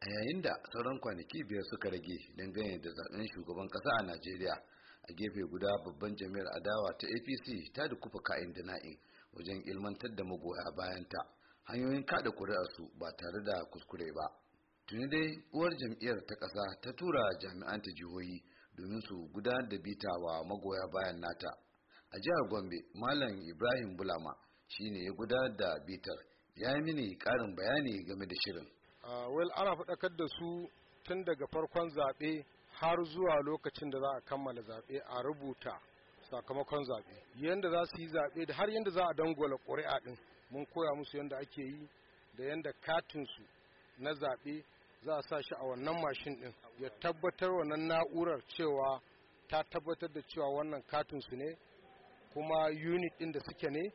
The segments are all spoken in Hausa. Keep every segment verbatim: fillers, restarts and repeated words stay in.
a yayin da sauran kwanaki biyar suka rage dangane da zaben shugaban kasa a Najeriya. A gefe guda babban jami'ar adawa ta A P C ta dukufa ka'in da na'in wajen ilmantar da magoya bayanta hanyoyin kada kuri'arsu ba tare da kuskure ba. Tuni dai uwar jam'iyyar ta ƙasa ta tura jami'an ta jihohi domin su gudanar da bita wa magoya bayan nata. A jihar Gombe, Malam Ibrahim Bulama shine ya gudanar da bitar, ya yi mini ƙarin bayani game da shirin. Uh, well ana faɗakar da su tun daga farkon zaɓe har zuwa lokacin da za a kammala zaɓe a rubuta sakamakon zaɓe, yadda za su yi zaɓe da har yadda za a dangwala ƙuri'a ɗin mun koya musu yadda ake yi da yadda katinsu na zaɓe za a sa shi a wannan mashin ɗin ya tabbatar wannan na'urar cewa ta tabbatar da cewa wannan katinsu ne kuma unit ɗin da suke ne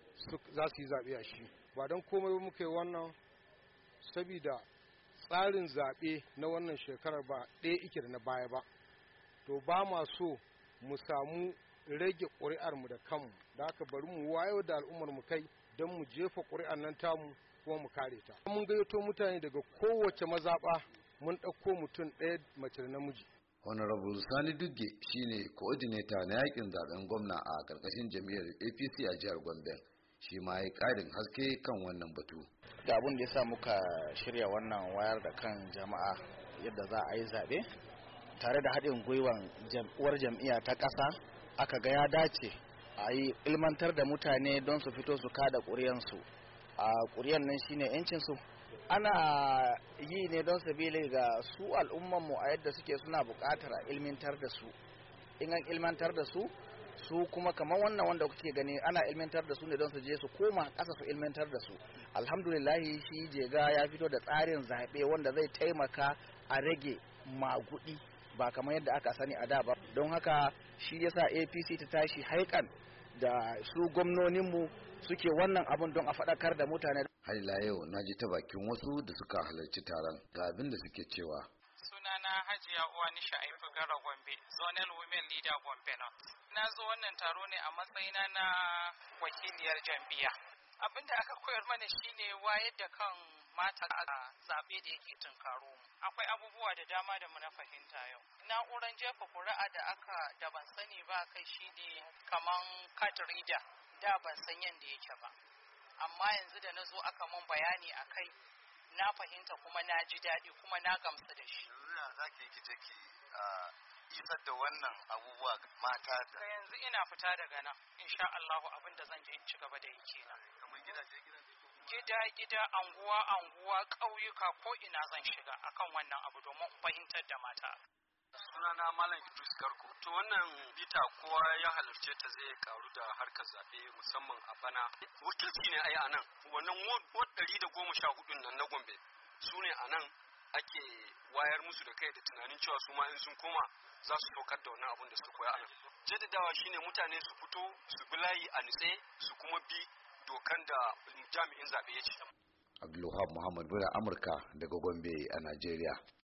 za su yi zaɓe a shi. Ba don komai ba muka yi wannan sabida tsarin zaɓe na wannan shekarar ba ɗaya ike da na baya ba, to ba ma so mu samu rage ƙuri'ar mu da kanmu, da haka bari mu wayo da al'ummar mu kai don mu jefa ƙuri'ar nan tamu kuma mu kare ta. Mun gayyato mutane daga kowace mazaɓa, mun ɗauko mutum ɗaya mace da namiji. Honorable Sani Dugge shine coordinator na yakin zaben gwamna a ƙarƙashin jam'iyyar A P C a jihar Gombe. Shi ma ya ƙarin haske kan wannan batu. Da abin da ya sa muka shirya wannan wayar da kan jama'a yadda za a yi zaɓe tare da haɗin gwiwan uwar jam'iyya ta ƙasa, aka ga ya dace a yi ilmantar da mutane don su fito su kada ƙuri'ansu. A ƙuri'an nan shine yancinsu. Ana yi ne don sabili ga su al'ummanmu a yadda suke suna buƙatar a ilmantar da su. In an ilmantar da su su kuma kamar wannan wanda kuke gani ana ilmantar da su ne don su je su koma ƙasa su ilmantar da su. Alhamdulillahi shi jega ya fito da tsarin zaɓe wanda zai taimaka a rage magudi ba kamar yadda aka sani a da ba. Don haka shi yasa A P C ta tashi haikan da su gwamnoninmu suke wannan abun don a faɗakar da mutane. Har ila yau na ji ta bakin wasu da suka halarci taron ga abin da suke cewa. Sunana Hajiya Uwani Sha'ifu Gara Gombe, Zonal Women Leader Gombe North. Na zo wannan taro ne a matsayina na wakiliyar jam'iyya. Abin da aka koyar mana shine wayar da kan mata a zaɓe da yake tunkaro mu. Akwai abubuwa da dama da muna fahimta yau. Na'urar jefa kuri'a da aka da ban sani ba kai shine kaman card reader, da ban san yadda yake ba. Amma yanzu da na zo aka mun bayani a kai, na fahimta kuma na ji daɗi kuma na gamsu da shi. Yanzu za ki yi ki isar da wannan abubuwa mata da yanzu ina fita daga nan insha Allah abin da zan je in ci gaba da yi kenan. Kamar gidaje gidaje gida gida anguwa anguwa ƙauyuka ko ina zan shiga akan wannan abu domin fahimtar da mata. Sunana Malam Idris Garko. To wannan bita kowa ya halarce ta zai karu da harkar zaɓe musamman a bana. Wakilci ne ai a nan. Wannan ward ɗari da goma sha hudun nan na Gombe su ne a nan ake wayar musu da kai da tunanin cewa su ma in sun koma za su saukar da wannan abun da suka koya a nan. Jaddadawa shine mutane su fito su bi layi a nitse su kuma bi dokan da jami'in zaɓe ya ce. Abdulwahab Muhammad Bura, Amurka daga Gombe a Najeriya.